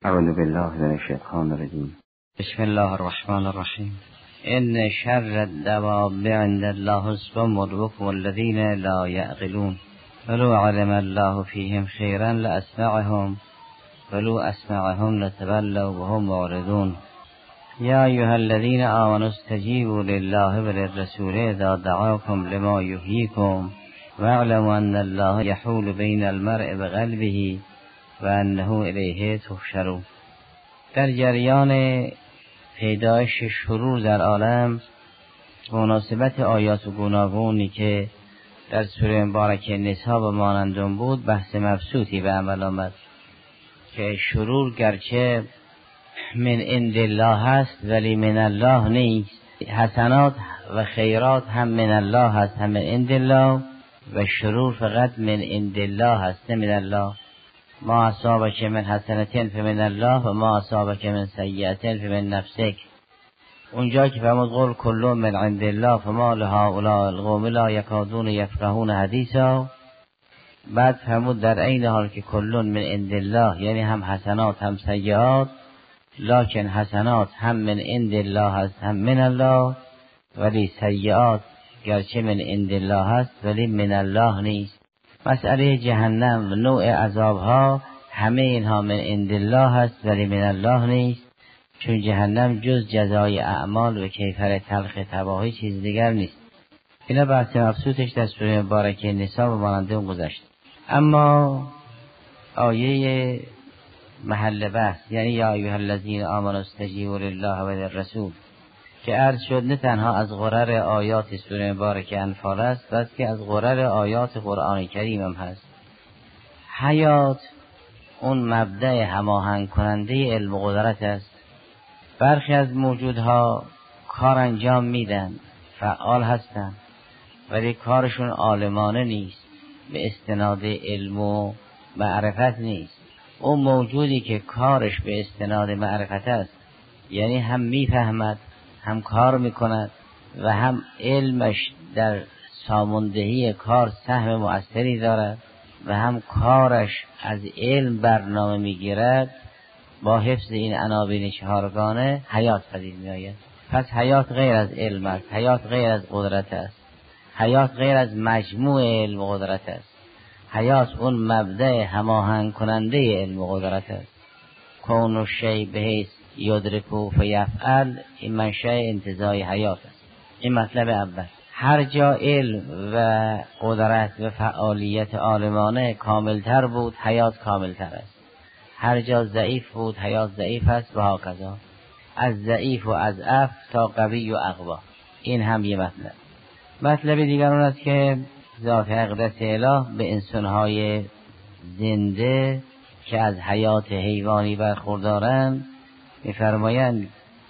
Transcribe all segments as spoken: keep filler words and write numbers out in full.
اعوذ بالله من الشیطان الرجیم. بسم الله الرحمن الرحیم. ان شر الدواب عند الله الصم البكم الذين لا يعقلون ولو علم الله فيهم خيرا لاسمعهم ولو اسمعهم لتولوا وهم معرضون. يا ايها الذين آمنوا استجيبوا لله وللرسول اذا دعاكم لما يحييكم واعلموا ان الله يحول بين المرء وقلبه و انه الیه تحشرون. در جریان پیدایش شرور در عالم مناسبت آیات گوناگونی که در سوره مبارکه نساء و مانندون بود بحث مبسوطی به عمل آمد که شرور گرچه من عند الله هست ولی من الله نیست. حسنات و خیرات هم من الله هست هم من عند الله و شرور فقط من عند الله هست نه من الله. ما اصابک من حسنة فمن الله و ما اصابک من سیئة فمن نفسک. اونجا که فرمود قل کل من عند الله فما لهؤلاء القوم لا یکادون یفقهون حدیثا. بعد فرمود در عین حال که کل من عند الله یعنی هم حسنات هم سیئات، لکن حسنات هم من عند الله هست هم من الله، ولی سیئات گرچه من عند الله هست ولی من الله نیست. مسئله جهنم نوع عذابها همه اینها من عند الله هست ولی من الله نیست، چون جهنم جز جزای اعمال و کیفر تلخ تباهی چیز دیگر نیست. اینا بحث مبسوطش در سوره مبارکه نساء و ماننده اون گذشت. اما آیه محل بحث یعنی یا ایها الذین آمنوا استجیبوا لله و للرسول که عرض شد نه تنها از غرر آیات سوره مبارکه انفال است بلکه از غرر آیات قرآن کریم هم هست. حیات اون مبدأ هماهنگ کننده علم و قدرت است. برخی از موجودها کار انجام میدن، فعال هستن، ولی کارشون عالمانه نیست، به استناد علم و معرفت نیست. اون موجودی که کارش به استناد معرفت است یعنی هم میفهمد هم کار میکند و هم علمش در ساماندهی کار سهم مؤثری دارد و هم کارش از علم برنامه میگیرد، با حفظ این عناوین چهارگانه حیات پدید میآید. پس حیات غیر از علم است، حیات غیر از قدرت است، حیات غیر از مجموع علم و قدرت است. حیات اون مبدأ هماهنگ کننده علم و قدرت است. کون و شی بهیس یدرکو فیفعل، این منشأ انتزاعی حیات است. این مطلب اول. هر جا علم و قدرت و فعالیت عالمانه کاملتر بود حیات کاملتر است. هر جا ضعیف بود حیات ضعیف است و هاکذا. از ضعیف و از اف تا قوی و اقوا. این هم یه مطلب. مطلب دیگر اون است که ذات اقدس اله به انسانهای زنده که از حیات حیوانی برخوردارند می‌فرمایند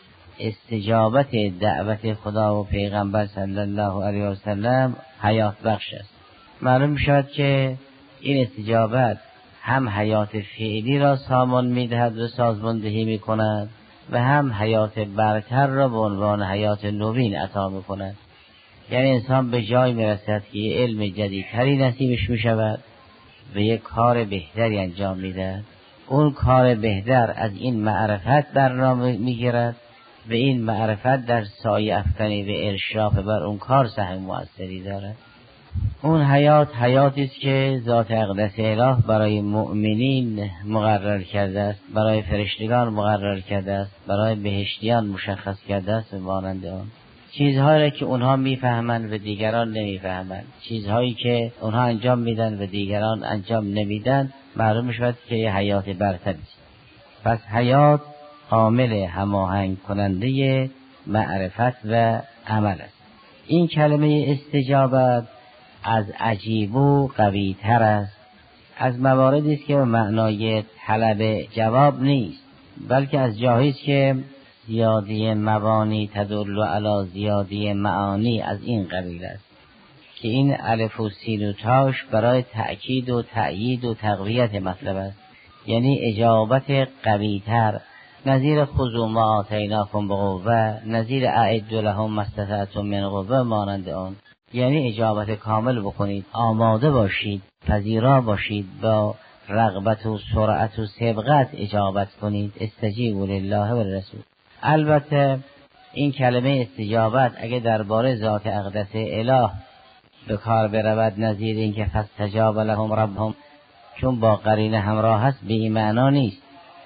استجابت دعوت خدا و پیغمبر صلی الله علیه و سلم حیات بخش است. معلوم می‌شود که این استجابت هم حیات فعلی را سامان می‌دهد و سازماندهی می‌کند و هم حیات برتر را به عنوان حیات نوین عطا می‌کند. یعنی انسان به جای می‌رسد که یه علم جدیدتری نصیبش می‌شود و یک کار بهتری انجام می‌دهد. اون کار بهتر از این معرفت برنامه میگیرد و این معرفت در سایه افکنی و ارشاف بر اون کار سهم مؤثری دارد. اون حیات حیاتی است که ذات اقدس اله برای مؤمنین مقرر کرده است، برای فرشتگان مقرر کرده است، برای بهشتیان مشخص کرده است و مانند آن. چیزهایی را که اونها میفهمند و دیگران نمیفهمند، چیزهایی که اونها انجام میدن و دیگران انجام نمیدن، معلوم میشود که حیات برتری است. پس حیات عامل هماهنگ کننده معرفت و عمل است. این کلمه استجابت از عجیب و قوی تر است. از مواردی است که به معنای طلب جواب نیست، بلکه از جاهایی است که زیادی مبانی تدل علی زیادی معانی از این قبیل است که این الف و سین و تاش برای تأکید و تأیید و تقویت مطلب است. یعنی اجابت قوی تر، نظیر خذوا ما آتیناکم بقوة، نظیر اعدوا لهم ما استطعتم من قوة مانند آن. یعنی اجابت کامل بکنید، آماده باشید، پذیرا باشید، با رغبت و سرعت و سبقت اجابت کنید. استجیبوا لله و الرسول. البته این کلمه استجابت اگه درباره ذات اقدس اله به کار برود نظیر این که فاستجاب لهم ربهم، چون با قرینه همراه هست، به این معنا نیست.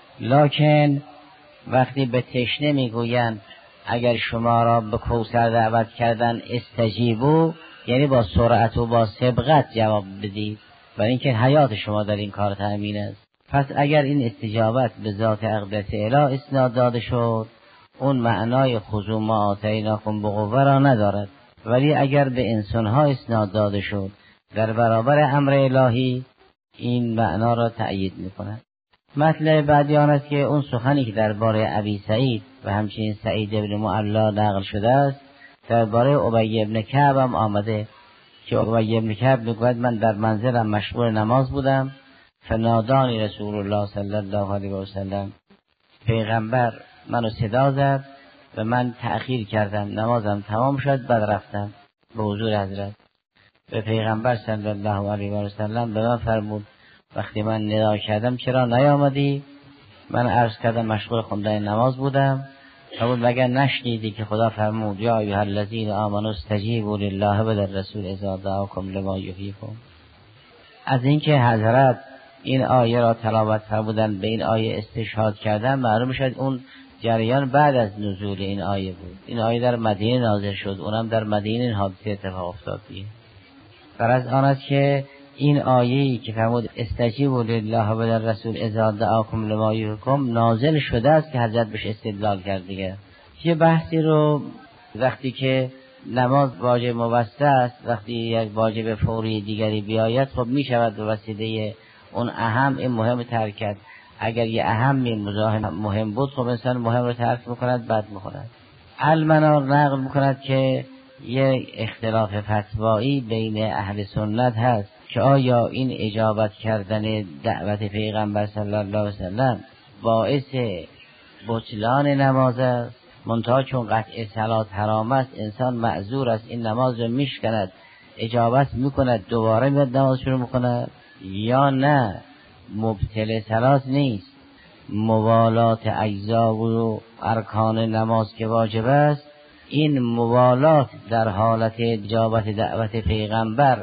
لکن وقتی به تشنه میگویند اگر شما را به کوثر دعوت کردن استجیبو، یعنی با سرعت و با سبقت جواب بدید، برای اینکه حیات شما در این کار تأمین است. پس اگر این استجابت به ذات اقدس اله اسناد داده شد، اون معنای خذوا ما آتیناکم بقوه را ندارد. ولی اگر به انسانها اسناد داده شد در برابر امر الهی، این معنا را تأیید میکند. مطلب بعدی آن است که اون سخنی که درباره ابی سعید و همچنین سعید ابن معلا نقل شده است، درباره ابی ابن کعب هم آمده که ابی ابن کعب میگوید من در منزلم مشغول نماز بودم، فنادانی رسول الله صلی الله علیه و سلم، پیغمبر منو صدا زد و من تأخیر کردم، نمازم تمام شد، بعد رفتم به حضور حضرت. به پیغمبر صلی الله علیه و سلم به من فرمود وقتی من ندا کردم چرا نیامدی؟ من عرض کردم مشغول خوندن نماز بودم. فرمود مگر نشنیدی که خدا فرمود یا ایها الذین آمنوا استجیبوا لله و للرسول اذا دعاکم لما یحییکم. از اینکه حضرت این آیه را تلاوت فرمودن، به این آیه استشهاد کردن، معلوم شد اون جریان بعد از نزول این آیه بود. این آیه در مدینه نازل شد، اونم در مدینه این حادثه اتفاق افتاد دیگه. غرض آن است که این آیه‌ای که فرمود استجیبوا لله و للرسول اذا دعاکم لما یحییکم نازل شده است که حضرت بهش استدلال کرد دیگه. یه بحثی رو وقتی که نماز واجب موسطه است، وقتی یک واجب فوری دیگری بیاید، خب می شود به وسیله اون اهم این مهم ترک کرد. اگر یه اهمی مزاحم مهم بود، خب انسان مهم رو ترک میکند، بعد میکند. المنار نقل میکند که یه اختلاف فتوایی بین اهل سنت هست که آیا این اجابت کردن دعوت پیغمبر صلی الله علیه وسلم باعث بطلان نماز است، منتها چون قطع صلات حرام است انسان معذور است، این نماز رو میشکند، اجابت میکند، دوباره میاد نماز شروع میکند، یا نه مبطل صلات نیست، موالات اجزا و ارکان نماز که واجب است، این موالات در حالت اجابت دعوت پیغمبر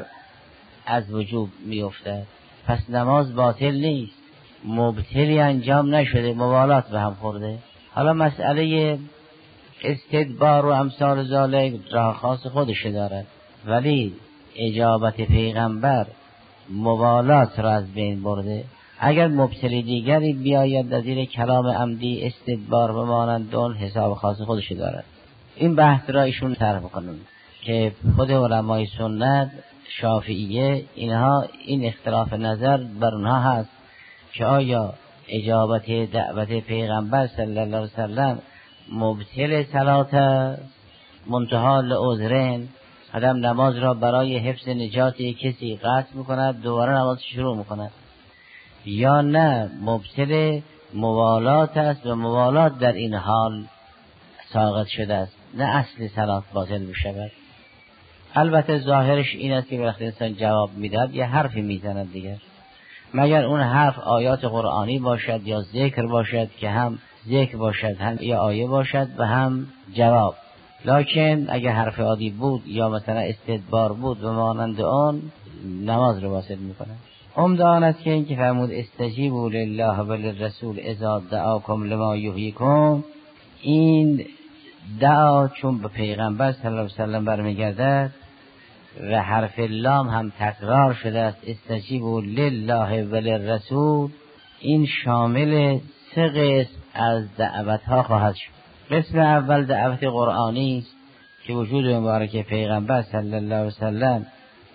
از وجوب میافتد. پس نماز باطل نیست، مبطلی انجام نشده، موالات به هم خورده. حالا مسئله استدبار و امثال ذالک راه خاص خودش دارد، ولی اجابت پیغمبر موالات را از بین برده. اگر مبتلی دیگری بیاید از زیر کلام عمدی استدبار بمانند، اون حساب خاص خودش دارد. این بحث را ایشون طرح کنند که خود علمای سنت شافعیه اینها این اختلاف نظر بر اونها هست که آیا اجابت دعوت پیغمبر صلی الله علیه وسلم مبطل صلات است، منتها لعذرین، آدم نماز را برای حفظ نجات کسی قطع میکند، دوباره نماز شروع میکند، یا نه مبطل موالات است و موالات در این حال ساقط شده است، نه اصل صلات باطل میشود. البته ظاهرش این است که وقتی انسان جواب میدهد یه حرفی میزند دیگر، مگر اون حرف آیات قرآنی باشد یا ذکر باشد که هم ذکر باشد هم یا آیه باشد و هم جواب. لکن اگر حرف عادی بود یا مثلا استدبار بود و مانند آن، نماز رو واصل میکنه. عمده آن است که این که فرمود استجیبوا لله و للرسول اذا دعاکم لما یحییکم، این دعا چون به پیغمبر صلی الله علیه و سلم برمیگردد و حرف لام هم تکرار شده است، استجیبوا لله و للرسول، این شامل سه قسم از دعوت ها خواهد شد. قسم اول دعوت قرآنی است که وجود مبارک پیغمبر صلی الله علیه و سلم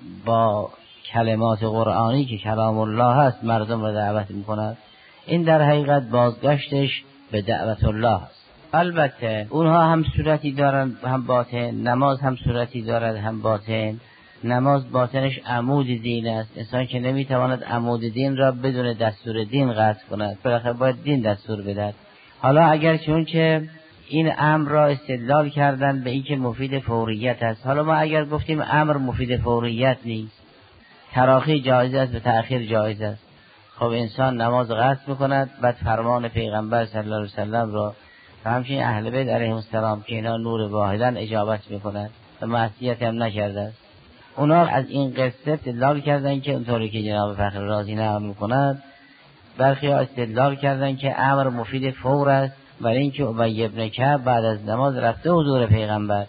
با کلمات قرآنی که کلام الله هست مردم را دعوت میکند. این در حقیقت بازگشتش به دعوت الله است. البته اونها هم صورتی دارن هم باطن، نماز هم صورتی دارد هم باطن. نماز باطنش عمود دین است، انسان که نمیتواند عمود دین را بدون دستور دین قطع کند، بالاخره باید دین دستور بدهد. حالا اگر چون که این امر را استدلال کردن به این که مفید فوریت است، حالا ما اگر گفتیم امر مفید فوریت نیست، تراخی جایز است و تأخیر جایز است، خب انسان نماز قصد میکند، بعد فرمان پیغمبر صلی الله علیه وسلم را و همچنین اهل بیت علیهم السلام که اینا نور واحدن اجابت میکنند و معصیت هم نکرده است. اونا از این قصه استدلال کردن که اونطوری که جناب فخر رازی نقل میکند، برخی استدلال کردن که امر مفید فور است، برای اینکه ابی بن کعب بعد از نماز رفته حضور پیغمبر،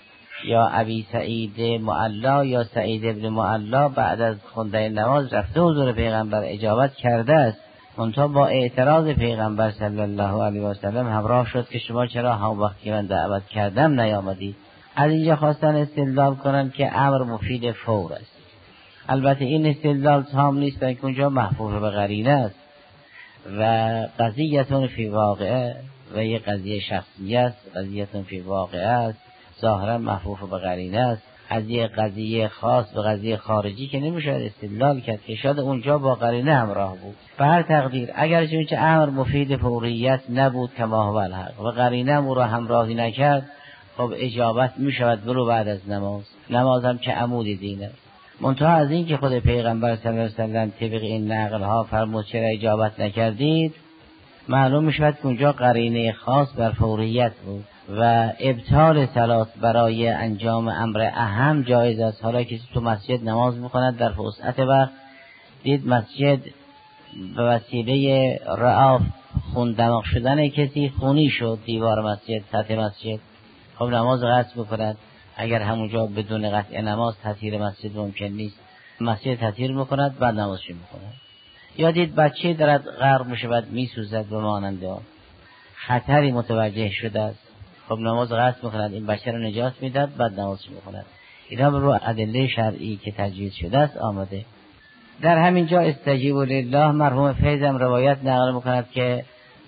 یا ابی سعید معلا یا سعید ابن معلا بعد از خوندن نماز رفته حضور پیغمبر اجابت کرده است، منتها با اعتراض پیغمبر صلی الله علیه و سلم همراه شد که شما چرا هم وقتی من دعوت کردم نیامدید. از اینجا خواستن استدلال کنن که امر مفید فور است. البته این استدلال تام نیست، بلکه اونجا محفوظ به قرینه است و قضیتون فی واقعه و یه قضیه شخصی است، قضیتون فی واقعه است، ظاهرا محفوظ به قرینه است. از یه قضیه خاص به قضیه خارجی که نمیشه استدلال کرد که شاید اونجا با قرینه همراه بود. به هر تقدیر اگر چون امر مفید فوریت نبود که ما هو الحق و قرینه او را همراهی نکرد، خب اجابت میشود برو بعد از نماز. نماز هم که عمود دین است. منتها از این که خود پیغمبر صلی الله علیه وسلم طبق این نقل ها فرمود چرا اجابت نکردید، معلوم میشود که اونجا قرینه خاص بر فوریت بود و ابطال صلات برای انجام امر اهم جایز است. حالا کسی تو مسجد نماز میکند در وسعت وقت، دید مسجد به وسیله رعاف خون دماغ شدن کسی خونی شد، دیوار مسجد، سطح مسجد، خب نماز قطع میکند. اگر همونجا بدون قطع نماز تطهیر مسجد ممکن نیست، مسجد تطهیر میکند بعد نمازش میکند. یا دید بچه دارد غرق میشه بعد میسوزد به مانند آن، خطری متوجه شده است، خب نماز قطع میکند، این بچه رو نجات میداد بعد نمازش میکند. اینا رو ادله شرعی که تجویز شده است آمده. در همین جا استجیبوا لله مرحوم فیضم روایت نقل میکند که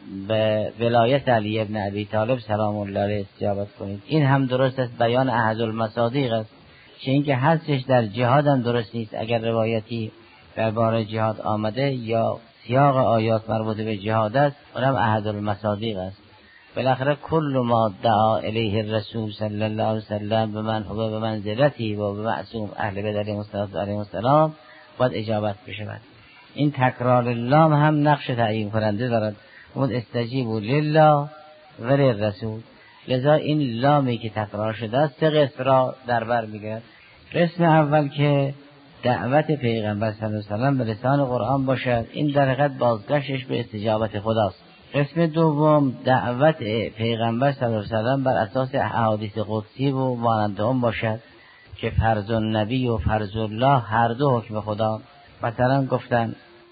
به ولایت علی ابن ابی طالب سلام الله علیه استجابت کنید. این هم درست است، بیان احد المصادیق است، چه اینکه حدش در جهاد هم درست نیست. اگر روایتی درباره جهاد آمده یا سیاق آیات مربوط به جهاد است، اونم احد المصادیق است. بالاخره کل ما دعا الیه الرسول صلی الله علیه وسلم به من هو به منزلتی و به معصوم اهل بیت علیهم السلام باید اجابت بشود. این تکرار لام هم نقش تعیین کننده دارد. اون استجیبوا لله و للرسول، لذا این لامی که تکرار شده است سه قسم را در بر میگیرد. قسم اول که دعوت پیغمبر صلی الله علیه وسلم به لسان قرآن باشد، این در حقیقت بازگشتش به استجابت خداست. قسم دوم دعوت پیغمبر صلی الله علیه وسلم بر اساس احادیث قدسی و مانند آن باشد که فرض النبی و فرض الله هر دو حکم خدا. مثلا گفتن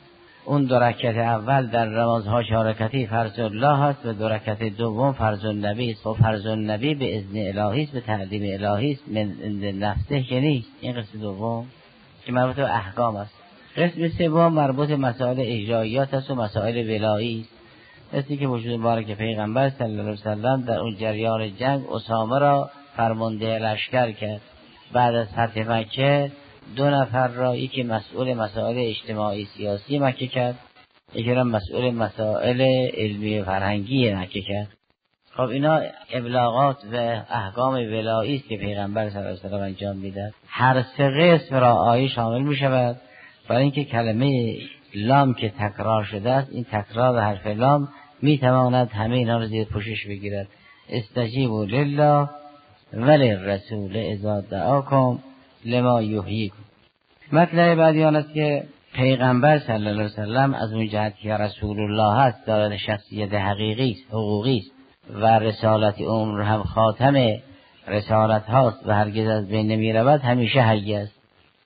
اون دو رکعت اول در نمازها چهار رکعتی فرض الله است و دو رکعت دوم فرض النبی است. و فرض النبی به اذن الهی است، به تعلیم الهی است، من نفسه که نیست. این قسم دوم که مربوط به احکام است. قسم سوم مربوط به مسائل اجرایات است و مسائل ولایی است، مثل که وجود مبارک پیغمبر صلی الله علیه وسلم در اون جریان جنگ اسامه را فرمانده لشکر کرد. بعد از فتح مکه دو نفر را، یکی مسئول مسائل اجتماعی سیاسی مکه کرد، یکی را مسئول مسائل علمی فرهنگی مکه کرد. خب اینا ابلاغات و احکام ولایی است که پیغمبر صلی الله علیه وسلم انجام میداد. هر سه قسم را آیه شامل می شود، برای اینکه کلمه لام که تکرار شده است، این تکرار حرف لام می تواند همه اینا را زیر پوشش بگیرد. استجیبوا لله و للرسول اذا دعاکم لما یحییکم. مطلب بعدی آن است که پیغمبر صلی الله علیه وسلم از اون جهت که رسول الله است، دارد شخصیت حقیقی است، حقوقی است و رسالت عمر هم خاتم رسالت هاست و هرگز از بین نمی رود، همیشه حی است.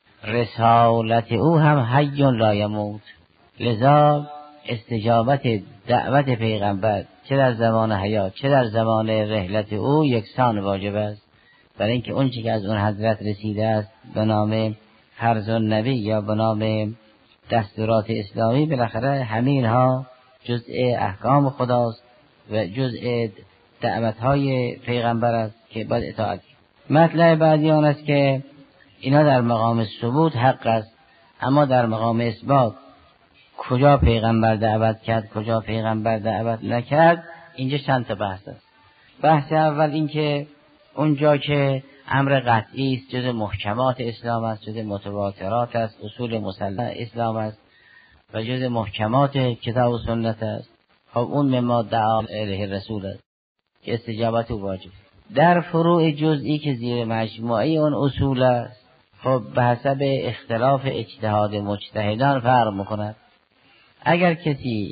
رسالت او هم حی لا یموت، لذا استجابت دعوت پیغمبر چه در زمان حیات چه در زمان رحلت او یکسان واجب است، برای اینکه اون چیزی که از اون حضرت رسیده است به نام فرض النبی یا به نام دستورات اسلامی، بالاخره همین ها جزء احکام خداست و جزء دعوت‌های پیغمبر است که باید اطاعت. مطلب بعدی آن است که اینا در مقام ثبوت حق است، اما در مقام اثبات کجا پیغمبر دعوت کرد کجا پیغمبر دعوت نکرد، اینجا چند تا بحث است. بحث اول این که اونجا که امر قطعی است، جز محکمات اسلام است، جز متواترات است، اصول مسلم اسلام است، و جز محکمات کتاب و سنت است. خب اون مما دعا الیه الرسول است که استجابت او واجب. در فروع جزئی که زیر مجموعه اون اصول است، خب به حسب اختلاف اجتهاد مجتهدان فرق میکند. اگر کسی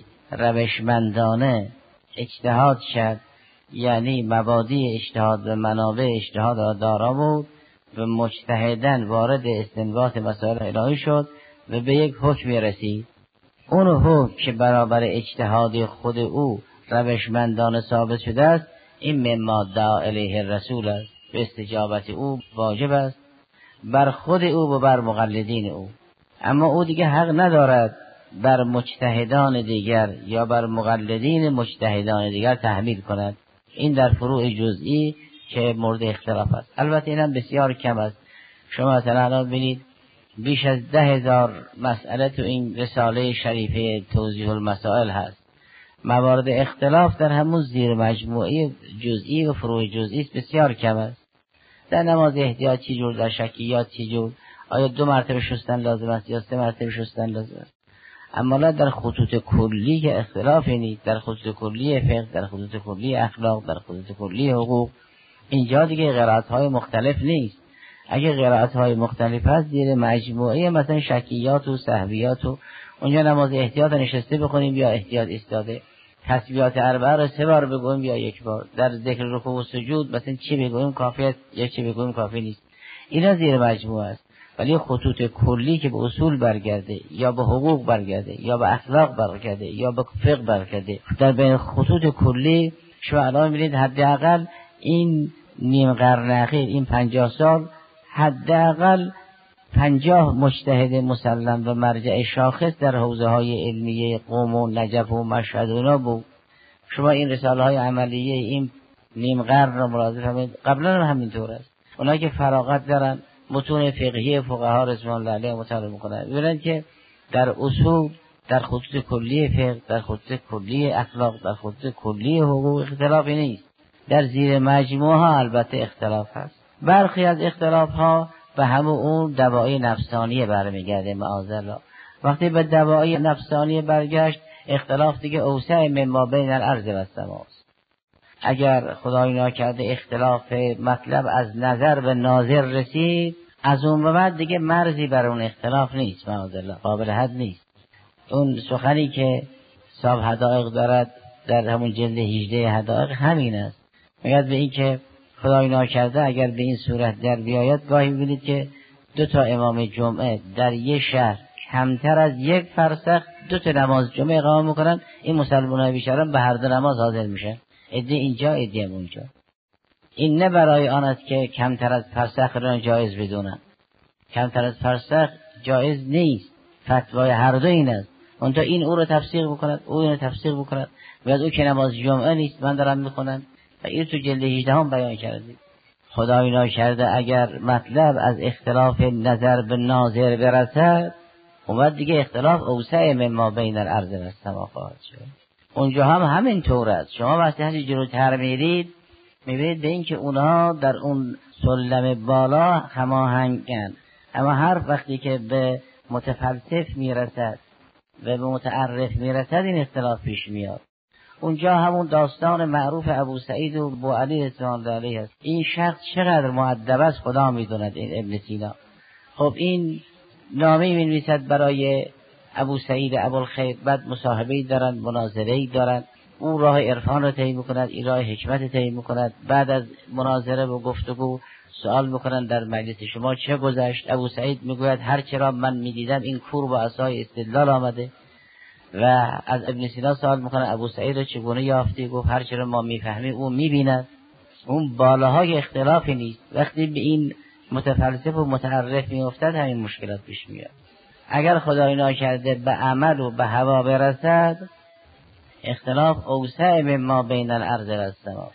روشمندانه اجتهاد شد، یعنی مبادی اجتهاد و منابع اجتهاد دارا بود و مجتهدن وارد استنباط مسائل الهی شد و به یک حکم رسید، اون حکم که برابر اجتهاد خود او روشمندانه ثابت شده است، این مما دعا الیه الرسول است، به استجابت او واجب است بر خود او و بر مقلدین او. اما او دیگه حق ندارد بر مجتهدان دیگر یا بر مقلدین مجتهدان دیگر تحمیل کند. این در فروع جزئی که مورد اختلاف است. البته اینم بسیار کم است. شما مثلا الان ببینید بیش از ده هزار مسئله تو این رساله شریفه توضیح المسائل هست. موارد اختلاف در همون زیر مجموعه جزئی و فروع جزئی بسیار کم است. در نماز احتیاط چی جور، در شکیات چی جور، آیا دو مرتبه شستن لازم است یا سه مرتبه شستن لازم است. اما در خطوط کلی که اختلافی نیست، در خطوط کلی فقه، در خطوط کلی اخلاق، در خطوط کلی حقوق، اینجا دیگه قرائت‌های مختلف نیست. اگه قرائت‌های مختلف هست زیر مجموعه مثلا شکیات و سهویات و اونجا نماز احتیاط نشسته بخونیم یا احتیاط ایستاده، تسبیحات اربعه رو سه بار بگویم یا یک بار، در ذکر رکوع و سجود مثلا چی بگویم کافی است یا چی بگویم کافی نیست، اینا زیر مجموعه است. ولی خطوط کلی که به اصول برگرده یا به حقوق برگرده یا به اخلاق برگرده یا به فقه برگرده، در بین خطوط کلی شما الان می‌بینید حداقل این نیم قرن اخیر، این پنجاه سال، حداقل پنجاه مجتهد مسلم و مرجع شاخص در حوزه های علمیه قم و نجف و مشهد و اینا بود. شما این رساله های عملیه این نیم قرن رو ملاحظه فرمایید، قبلا هم همینطور است. اونایی که فراغت دارن متون فقهی فقها رضوان الله علیهم مطالعه میکنن، میبینن که در اصول، در خطوط کلی فقه، در خطوط کلی اخلاق، در خطوط کلی حقوق اختلافی نیست. در زیر مجموعه ها البته اختلاف هست. برخی از اختلاف ها به همون اون دوایی نفسانیه برمیگرده معاذالله. وقتی به دوایی نفسانیه برگشت، اختلاف دیگه اوسع مما بین الارض و السماست. اگر خدای ناکرده اختلاف مطلب از نظر به ناظر رسید، از اون به بعد دیگه مرزی بر اون اختلاف نیست، معاذالله قابل حد نیست. اون سخنی که صاحب حدائق دارد در همون جلد هجده حدائق همین است. میگه به این که خدای ناکرده اگر به این صورت در بیاید، گاهی ببینید که دو تا امام جمعه در یک شهر کمتر از یک فرسخ دو تا نماز جمعه اقامه میکنن، این مسلمانای بیچاره به هر دو نماز حاضر میشن، عده اینجا عده اونجا. این نه برای آن است که کمتر از فرسخ را جایز بدونن، کمتر از فرسخ جایز نیست، فتوای هر دو این است. اون تا این او رو تفسیر بکند، او اینو تفسیر بکند، و از او که نماز جمعه نیست من دارم میخونم، و این تو جلد هجده هم بیان کردید. خدای ناکرده اگر مطلب از اختلاف نظر به ناظر برسد، اون دیگه اختلاف اوسع مما بین الارض و السما خواهد شد. اونجا هم همین طور است. شما وقتی هرچی جلوتر میرید میبینید به این که اونها در اون سلم بالا هماهنگن، اما هر وقتی که به متفلسف میرسد و به متعرف میرسد این اختلاف پیش میاد. اونجا همون داستان معروف ابو سعید و ابو علی رضوان الله علیه است. این شخص چقدر مؤدب است خدا میدوند، این ابن سینا. خب این نامه می‌نویسد برای ابو سعید ابوالخیر، بعد مصاحبه‌ای دارن، مناظره‌ای دارن، او راه عرفان رو طی می‌کند، این راه حکمت طی می‌کند. بعد از مناظره و گفتگو سوال می‌کنن در مجلس شما چه گذشت؟ ابو سعید میگوید هر چرا من می‌دیدم این کور با عصای استدلال آمده. و از ابن سینا سوال می‌کنه ابو سعید رو چگونه یافتی؟ گفت هر چرا ما می‌فهمیم او می‌بیند. اون بالاهای اختلافی نیست. وقتی به این متفلسف و متعرف می‌افتد همین مشکلات پیش میاد. اگر خدای ناکرده به عمل و به هوا برسد، اختلاف اوسع مما بین الارض و السما.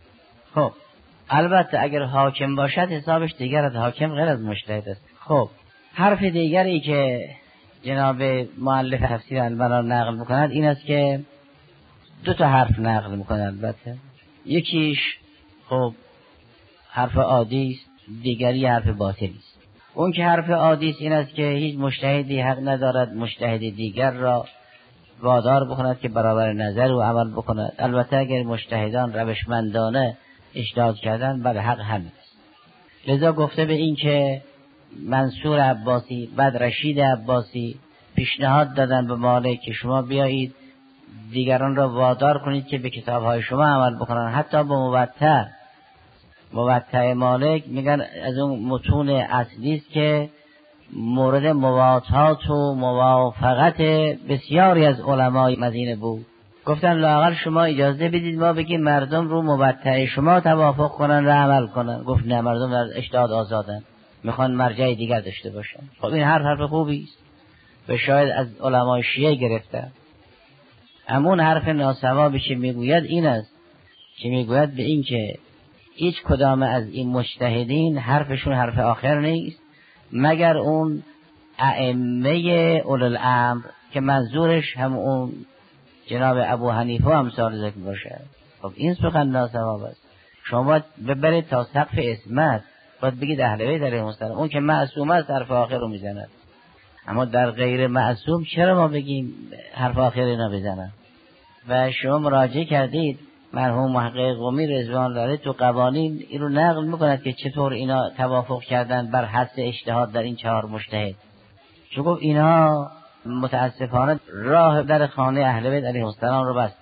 خب البته اگر حاکم باشد حسابش دیگر از حاکم غیر از مجتهد است. خب حرف دیگری که جناب مؤلف تفسیر المنار نقل می‌کند این است که دو تا حرف نقل می‌کند. البته یکیش خب حرف عادی است، دیگری حرف باطلی است. اون که حرف عادی این است که هیچ مجتهدی حق ندارد مجتهد دیگر را وادار بکند که برابر نظر او عمل بکند. البته اگر مجتهدان روشمندانه اجتهاد کردن بله حق همین است. لذا گفته به این که منصور عباسی بعد رشید عباسی پیشنهاد دادن به مالک که شما بیایید دیگران را وادار کنید که به کتابهای شما عمل بکنن، حتی با موطأ. موطأ مالک میگن از اون متون اصلی است که مورد موافقت و موافقت بسیاری از علمای مدینه بود. گفتن لااقل شما اجازه بدید ما بگیم مردم رو موطأ شما توافق کنن و عمل کنن. گفت نه، مردم در اجتهاد آزادن، میخوان مرجع دیگر داشته باشن. خب این حرف حرف خوبی است و شاید از علمای شیعه گرفته. همون حرف ناسوابی که میگوید این است که میگوید به این که هیچ کدام از این مجتهدین حرفشون حرف آخر نیست مگر اون ائمه اولوالامر که منظورش هم اون جناب ابو حنیفه و امثال ذکر باشه. خب این سخن ناسواب است. شما باید ببرید تا سقف عصمت، باید بگید اهل بیت علیهم السلام. اون که معصوم است حرف آخر رو میزند، اما در غیر معصوم چرا ما بگیم حرف آخر اینا بزنن؟ و شما مراجعه کردید مرحوم محقق قمی رضوان الله علیه تو قوانین این رو نقل میکند که چطور اینا توافق کردن بر حد اجتهاد در این چهار مجتهد. چون گفت اینا متاسفانه راه در خانه اهل بیت علیهم السلام رو بست.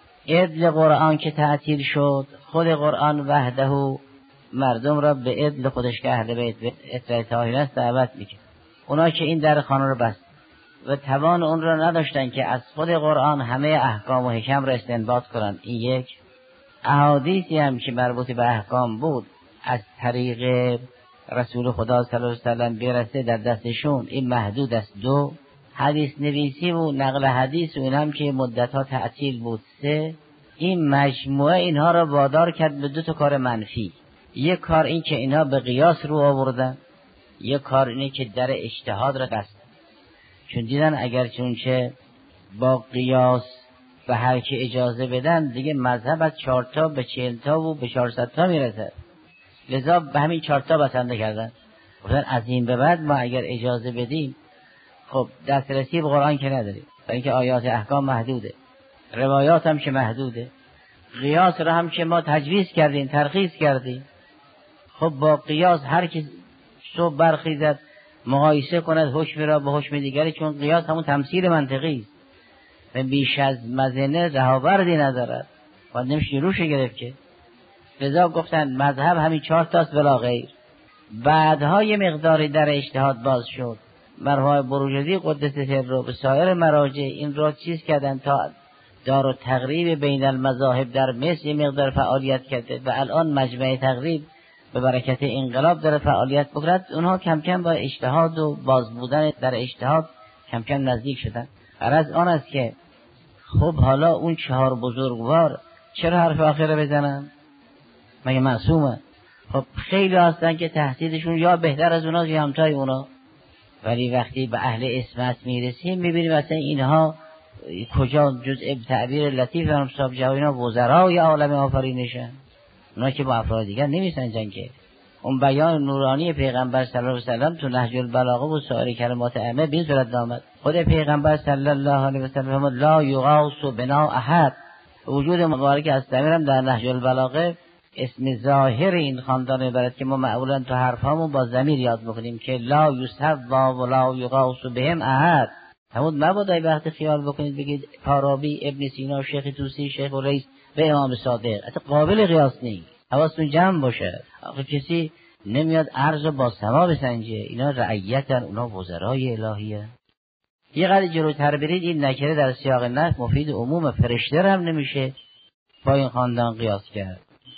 عدل قرآن که تعطیل شد، خود قرآن وحده مردم را به عدل خودش که اهل بیت به اطلاع طاهرین است دعوت میکنه. اونا که این در خانه رو بست و توان اون را نداشتن که از خود قرآن همه احکام و حکم را استنباط کنند. این یک. احادیثی هم که مربوط به احکام بود از طریق رسول خدا صلی الله علیه و سلم برسه در دستشون، این محدود است. دو، حدیث نویسی و نقل حدیث و این هم که مدتها تعطیل بود. سه، این مجموعه اینها را وادار کرد به دو تا کار منفی. یک کار این که اینها به قیاس رو آوردن، یک کار اینه که در اجتهاد را بستن. چون دیدن اگر چونچه با قیاس به هر که اجازه بدن دیگه مذهب از چهار تا به چهل تا و به چهارصد تا میرسه. لذا به همین چهار تا بسنده کردن. گفتن از این به بعد ما اگر اجازه بدیم خب دسترسی به قرآن که نداریم، برای اینکه آیات احکام محدوده، روایات هم که محدوده، قیاس را هم که ما تجویز کردیم ترخیص کردیم. خب با قیاس هر کی صبح برخیزد مقایسه کند حکم را به حکم دیگری، چون قیاس همون تمثیل منطقی است و بیش از مزنه رهاوردی ندارد و نمیشه روش گرفت که. لذا گفتن مذهب همین چهار تاست بلا غیر. بعدها یه مقداری در اجتهاد باز شد. مرحوم بروجردی قدس سره به سایر مراجع این را چیز کردن تا دار و تقریب بین المذاهب در مصر یه مقدار فعالیت کرده و الان مجمع تقریب به برکت انقلاب داره فعالیت بکرد. اونها کم کم با اجتهاد و باز بودن در اجتهاد کم کم نزدیک شدن. غرض آن است که خب حالا اون چهار بزرگوار چرا حرف آخره بزنن؟ مگه معصومه؟ خب خیلی هستن که تحصیلشون یا بهتر از اونا یا همتای اونا، ولی وقتی به اهل عصمت میرسیم میبینیم مثلا اینها کجا جزء تعبیر لطیف هم صاحب جواینا وزرای عالم آفرینشن. اونا که با افراد دیگر نمیسنجن که. اون بیان نورانی پیغمبر صلی الله علیه و سلم تو نهج البلاغه و سایر کلمات ائمه به این صورت آمد. خود پیغمبر صلی الله علیه و سلم لا یغاث بنا احد. وجود مبارک استمیرم در نهج البلاغه اسم ظاهر این خاندان عبارت که ما معمولا تو حرفامون با ضمیر یاد میکنیم که لا یصحب و لا یغاث بهم احد. همون مبادای وقت خیال بکنید بگید فارابی، ابن سینا، شیخ طوسی، شیخ ریس به امام صادق، اصلا قابل قیاس نیست. حواستون جمع باشه. آخه کسی نمیاد عرض با سما بسنجه. اینا رعیتن، اونا وزرای الهیه. یه قدر جلوتر برید این نکره در سیاق نفس مفید عموم، فرشته هم نمیشه با این خاندان قیاس کرد.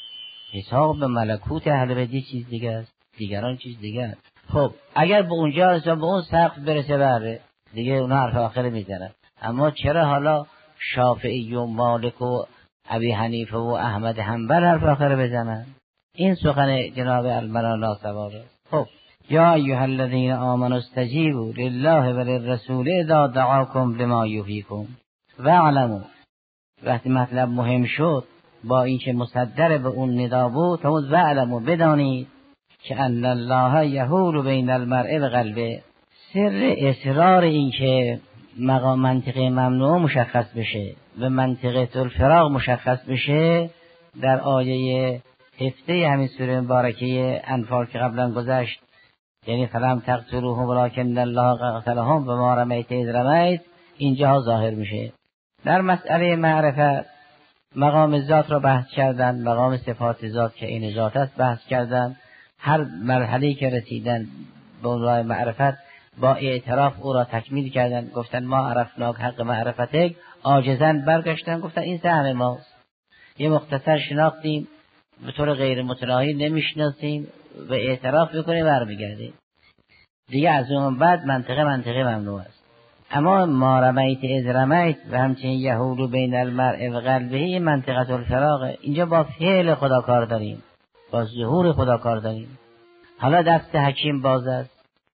حساب به ملکوت اهل بیت چیز دیگه است، دیگران چیز دیگه است. خب اگر به اونجا اصلا به اون سقف برسه بره دیگه اونا حرف آخر میزنن. اما چرا حالا شافعی و مالک و ابی حنیفه و احمد حنبل حرف آخر بزنن؟ این سخن جناب الملا ناسواب است. خب یا ایها الذین آمنوا استجیبوا لله و للرسول اذا دعاکم لما یحییکم واعلموا. وقتی مطلب مهم شد با اینکه مصدر به اون ندا بود، فرمود واعلموا بدانید که ان الله یحول بین المرء و قلبه. سر اصرار این که مقام منطقه ممنوع مشخص بشه و منطقه الفراق مشخص بشه در آیه هفته همین سوره مبارکه انفال که قبلا گذشت، یعنی فلم تقتلوهم ولکن الله قتلهم و ما رمیت اذ رمیت، اینجا ظاهر میشه. در مسئله معرفت مقام ذات را بحث کردن، مقام صفات ذات که این ذات است بحث کردن. هر مرحله‌ای که رسیدن به اون معرفت با اعتراف او را تکمیل کردن، گفتن ما عرفناک حق معرفتک، عاجزن برگشتن گفتن این سهم ماست. یه مختصر شناختیم به طور غیر متناهی نمیشناسیم و اعتراف بکنیم برمیگردیم دیگه. از اون بعد منطقه منطقه ممنوع است. اما ما رمیت اذ رمیت و همچنین یحول بین المرء و قلبه منطقه الفراق، اینجا با فعل خدا کار داریم، با ظهور خدا کار داریم. حالا دست حکیم باز است،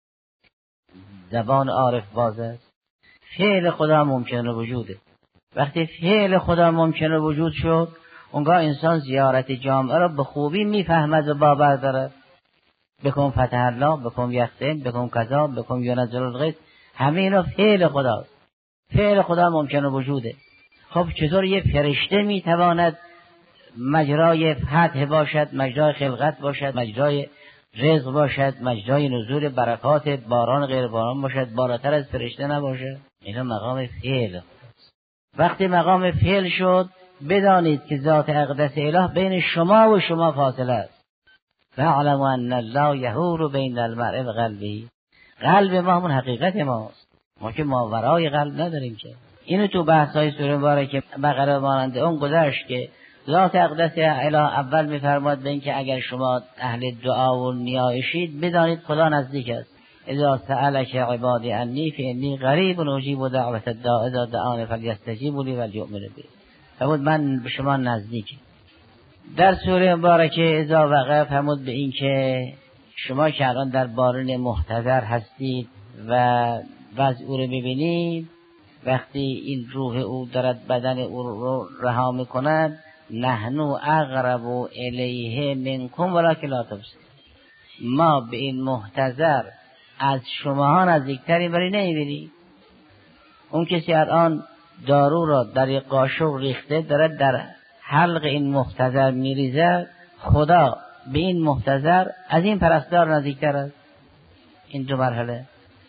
زبان عارف باز است، فعل خدا ممکن وجوده. وقتی فعل خدا ممکن وجود شد، اونگاه انسان زیارت جامعه را به خوبی میفهمد و باور دارد. بکن فتح الله، بکن یختن، بکن کذا، بکن ینزل الغیث، همه اینا فعل خداست. فعل خدا ممکن وجوده. خب چطور یه فرشته میتواند مجرای فتح باشد، مجرای خلقت باشد، مجرای رزق باشد، مجرای نزول برکات باران غیر باران باشد، بالاتر از فرشته نباشد؟ اینا مقام فعل. وقتی مقام فعل شد، بدانید که ذات اقدس اله بین شما و شما فاصله است. فاعلموا ان الله یحول بین المرء و قلبه. قلب ما همون حقیقت ماست، ما که ماورای قلب نداریم که. اینو تو بحث‌های سوره مبارکه بقره مانند اون گذشت که ذات اقدس اله اول می‌فرماد به این که اگر شما اهل دعا و نیایشید بدانید خدا نزدیک است. اذا سألك عبادی انی فانی قریب اجیب دعوت الداع اذا دعان فلیستجیبوا لی وليؤمنوا بی. فرمود من به شما نزدیکم. در سوره مبارکه اذا وقع فرمود به این که شما که الان در بارون محتضر هستید و وضع او رو ببینید، وقتی این روح او دارد بدن او رو رها میکند، نحنو اقرب الیه منکم ولکن لا تبصرون. ما به این محتضر از شماها نزدیکتری ولی نمیبینی. اون کسی الان دارو را در یک قاشق ریخته دارد در حلق این محتضر میریزد، خدا به این محتضر از این پرستار نزدیکتر است. این دو مرحله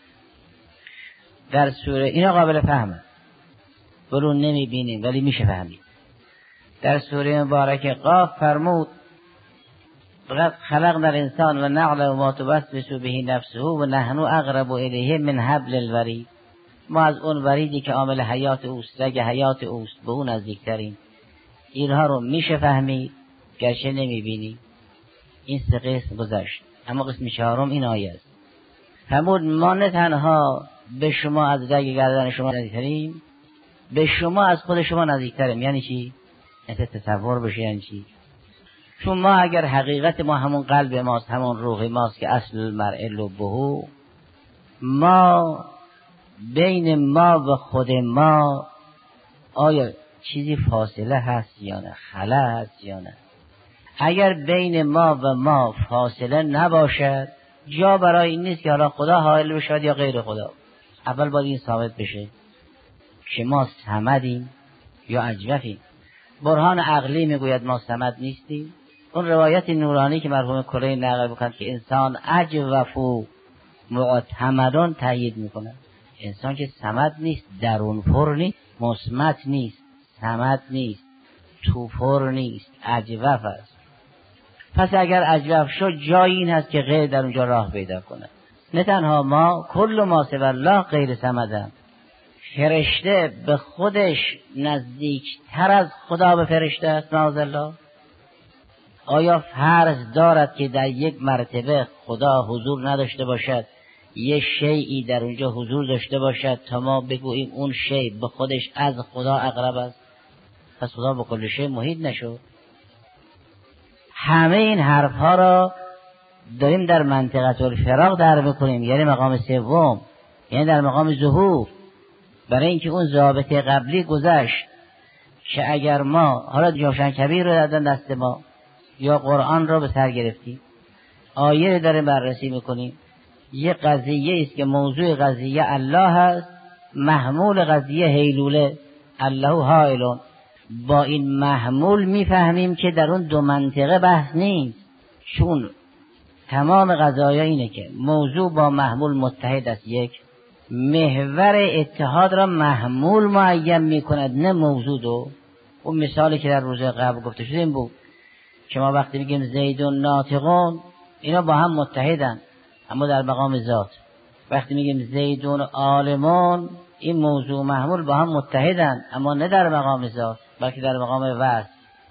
در سوره اینا قابل فهمه، برون نمیبینیم ولی میشه فهمید. در سوره مبارکه قاف فرمود فقط خلقنا الانسان و نعلم ما توسوس به نفسه و نحن اقرب الیه من حبل الورید. ما از اون وریدی که عامل حیات اوست، رگ حیات اوست، به اون نزدیکتریم. اینها رو میشه فهمید گرچه نمیبینی. این سه قسم گذشت. اما قسم چهارم این آیه است. فرمود ما نه تنها به شما از رگ گردن شما نزدیکتریم، به شما از خود شما نزدیکتریم. یعنی چی؟ اصلا تصور بشه یعنی چی؟ چون ما اگر حقیقت ما همون قلب ماست، همون روح ماست که اصل المرء لبه، ما بین ما و خود ما آیا چیزی فاصله هست یا نه، خلا هست یا نه؟ اگر بین ما و ما فاصله نباشد، جا برای این نیست که حالا خدا حائل بشود یا غیر خدا. اول باید این ثابت بشه که ما صمدیم یا اجوفیم. برهان عقلی میگوید ما صمد نیستیم. اون روایت نورانی که مرحوم کلی نقل بکند که انسان اجوف و معتمدان تایید میکنه. انسان که صمد نیست، درون پر نیست، مصمت نیست، صمد نیست، تو پر نیست، اجوف است. پس اگر اجوف شد جایی این هست که غیر در اونجا راه پیدا کنه. نه تنها ما، کل ما سوی الله غیر صمدن. فرشته به خودش نزدیک تر از خدا به فرشته است معاذالله. آیا فرض دارد که در یک مرتبه خدا حضور نداشته باشد، یه شیئی در اونجا حضور داشته باشد تا ما بگوییم اون شیء به خودش از خدا اقرب است؟ پس خدا به کل شیء محیط نشد. همه این حرف ها را داریم در منطقه الفراق در میکنیم، یعنی مقام سوم، یعنی در مقام ظهور. برای اینکه اون ضابطه قبلی گذشت که اگر ما حالا جوشن کبیر رو دادن دست ما یا قرآن رو به سر گرفتیم آیه داره بررسی میکنیم. یه قضیه است که موضوع قضیه الله هست، محمول قضیه هیلوله، الله حائلون. با این محمول میفهمیم که در اون دو منطقه بحث نیست، چون تمام قضایا اینه که موضوع با محمول متحد است. یک، محور اتحاد را محمول معین میکند، نه موضوع. دو، اون مثالی که در روز قبل گفته شده این بود که ما وقتی بگیم زیدون ناطقون، اینا با هم متحدن اما در مقام ذات. وقتی میگیم زیدون عالمون، این موضوع محمول با هم متحدن اما نه در مقام ذات بلکه در مقام وصف.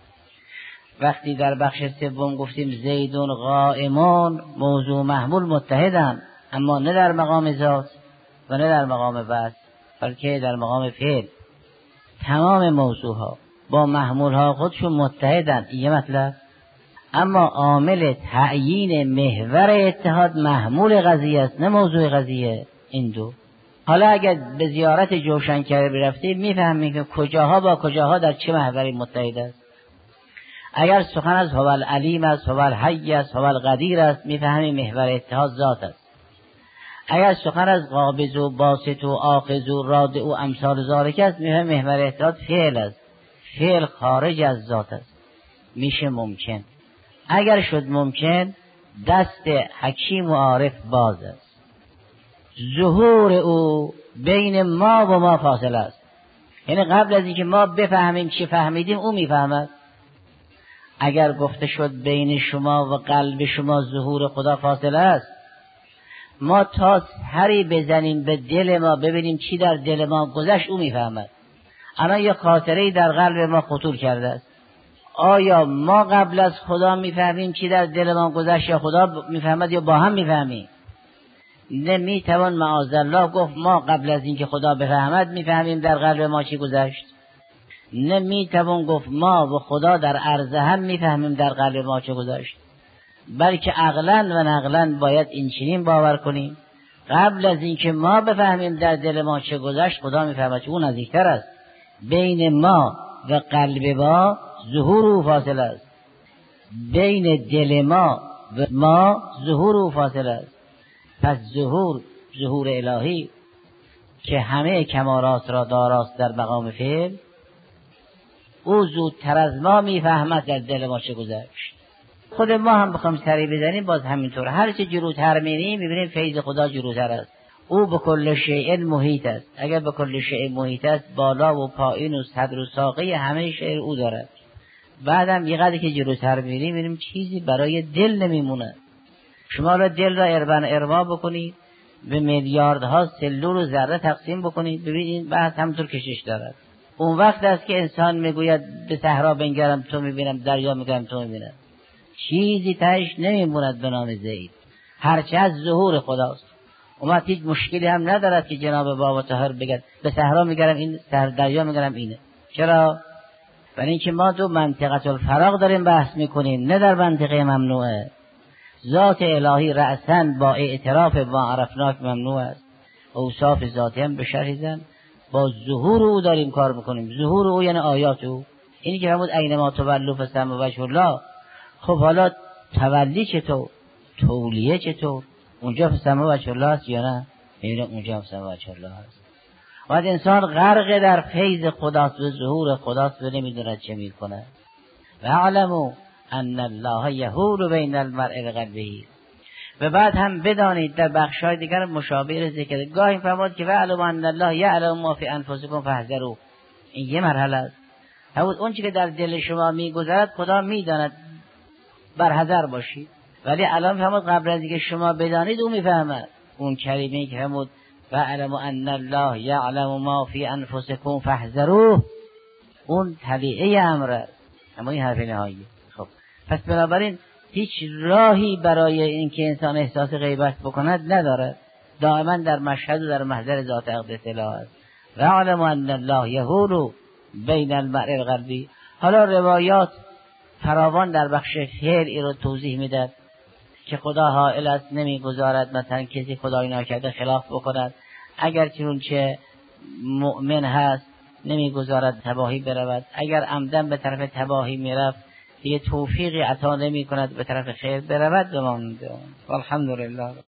وقتی در بخش سوم گفتیم زیدون قائمون، موضوع محمول متحدن اما نه در مقام ذات و نه در مقام وصف بلکه در مقام فعل. تمام موضوع ها با محمول ها خودشون متحدن، یه مطلب. اما عامل تعیین محور اتحاد محمول قضیه است نه موضوع قضیه. این دو. حالا اگر به زیارت جوشنکره برفتیم میفهمیم که کجاها با کجاها در چه محوری متحد است. اگر سخن از هو العلیم است، هو الحی است، هو القدیر است، میفهمیم محور اتحاد ذات است. اگر سخن از قابض و باسط و آخذ و رادع و امثال ذالک است، میفهمیم محور اتحاد فعل است. فعل خارج از ذات است، میشه ممکن. اگر شد ممکن، دست حکیم و عارف باز است. ظهور او بین ما و ما فاصله است، یعنی قبل از اینکه ما بفهمیم چی فهمیدیم او میفهمد. اگر گفته شد بین شما و قلب شما ظهور خدا فاصله است، ما تا سری بزنیم به دل ما ببینیم چی در دل ما گذشت او میفهمد. الان یه خاطره‌ای در قلب ما خطور کرده است، آیا ما قبل از خدا میفهمیم چی در دل ما گذشت یا خدا میفهمد یا با هم میفهمیم؟ نمیتوان معاذالله گفت ما قبل از اینکه خدا بفهمد میفهمیم در قلب ما چی گذشت. نمیتوان گفت ما و خدا در عرض هم میفهمیم در قلب ما چه گذشت، بلکه عقلاً و نقلاً باید این چنین باور کنیم قبل از اینکه ما بفهمیم در دل ما چه گذشت خدا میفهمد، چون اون نزدیکتر است. بین ما و قلب ما ظهور و فاصله است، بین دل ما و ما ظهور و فاصله است. پس ظهور ظهور الهی که همه کمالات را داراست در مقام فعل، او زودتر از ما میفهمد در دل ما چه گذشت. خود ما هم بخوام سری بزنیم باز همینطور، هر چه جلوتر میریم میبینیم فیض خدا جلوتر است. او به کل شیء محیط است. اگر به کل شیء محیط است، بالا و پایین و صدر و ساقه همه شیء او دارد. بعدم یه قدری که جلوتر میریم میبینیم چیزی برای دل نمیمونه. شما را دل را اربن ارما بکنید، به میلیاردها سلول و ذره تقسیم بکنید، ببینید بعد همونطور کشش دارد. اون وقت است که انسان میگوید به صحرا بنگرم تو میبینم، دریا میگرم تو میبینم. چیزی تهش نمیموند به نام زید، هرچه از ظهور خداست. اومد هیچ مشکلی هم ندارد که جناب بابا طاهر بگد به صحرا میگرم این، دریا میگرم اینه. چرا؟ برای اینکه ما دو منطقه الفراغ داریم بحث میکنیم، نه در منطقه ممنوعه. ذات الهی رأساً با اعتراف ما عرفناک ممنوع است. اوصاف ذاتی هم به شرح زن با ظهور او داریم کار میکنیم. ظهور او یعنی آیات او. اینی که فرمود اینما تولوا فثم وجه الله. خب حالا تولی چطور؟ تولیه چطور؟ اونجا فثم وجه الله است یا نه؟ میبینه اونجا فثم وجه الله است. وقت انسان غرق در فیض خداست و ظهور خداست و نمیدوند چه میکنه. و اعلموا ان الله یحول بین المرء و قلبه. و بعد هم بدانید در بخشای دیگر مشابه ذکر گاهی فرمود که واعلموا ان الله یعلم ما فی انفسکم فاحذروا. این یه مرحله است. همون اون چیزی که در دل شما میگذرد خدا میداند، بر حذر باشید. ولی الان فرمود قبل از اینکه شما بدانید او میفهمد. اون کلمه‌ای که فرمود واعلموا ان الله یعلم ما فی انفسکم فاحذروا، اون تبعیه امر، اما این حرف نهایی. خب پس بنابراین هیچ راهی برای اینکه انسان احساس غیبت بکند نداره، دائما در مشهد و در محضر ذات اقدس اله است. واعلموا ان الله یحول بین المرء و قلبه. حالا روایات فراوان در بخش فعل ای رو توضیح میداد که خدا حائل است، نمیگذارد مثلا کسی خدای ناکرده خلاف بکند، اگر چون چه مؤمن هست نمیگذارد تباهی برود، اگر عمدن به طرف تباهی میرفت دیگه توفیقی عطا نمی کند به طرف خیر برود بماند. والحمدلله.